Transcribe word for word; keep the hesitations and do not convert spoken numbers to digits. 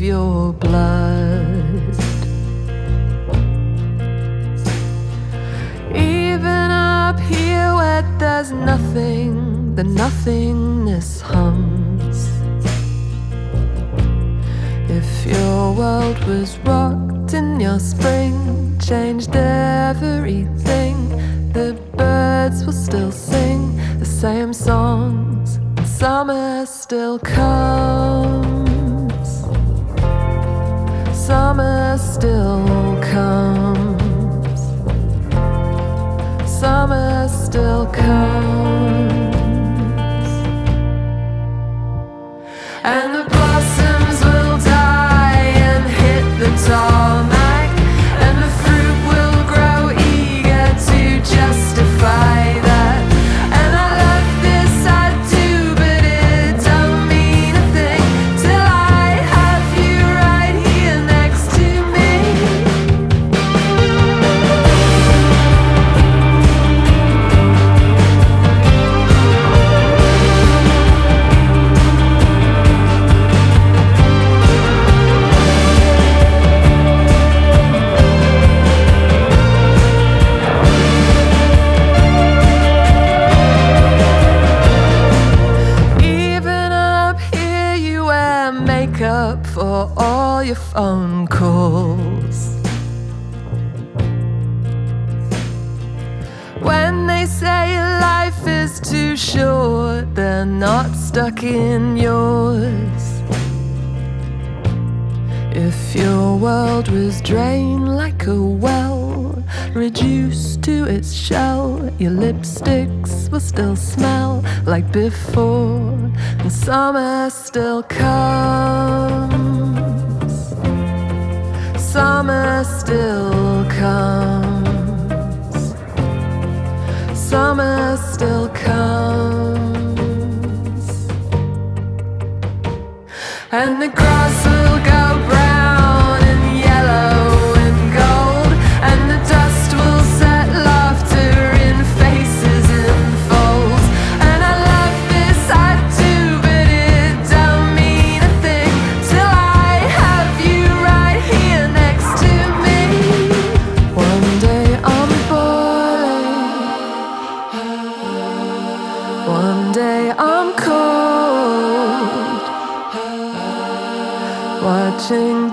your blood. Even up here where there's nothing, the nothingness hums. If your world was rocked in your spring, changed everything, the birds will still sing the same songs, and summer still comes. Summer still comes. Summer still comes. And the blossoms will die and hit the tarmac, and the fruit will grow eager to justify that. And I love this, I do, but it don't mean a thing till I have you right here next to me. Even up here you wear makeup for all your phone calls. When they say life is too short, they're not stuck in yours. If your world was drained like a well, reduced to its shell, your lipsticks will still smell like before, and summer still comes. Summer still comes. Summer still comes. And the grass will go brown and yellow and gold, and the dust will set laughter in faces in folds. And I love this, I do, but it don't mean a thing till I have you right here next to me. One day I'm boiling, one day I'm cold, watching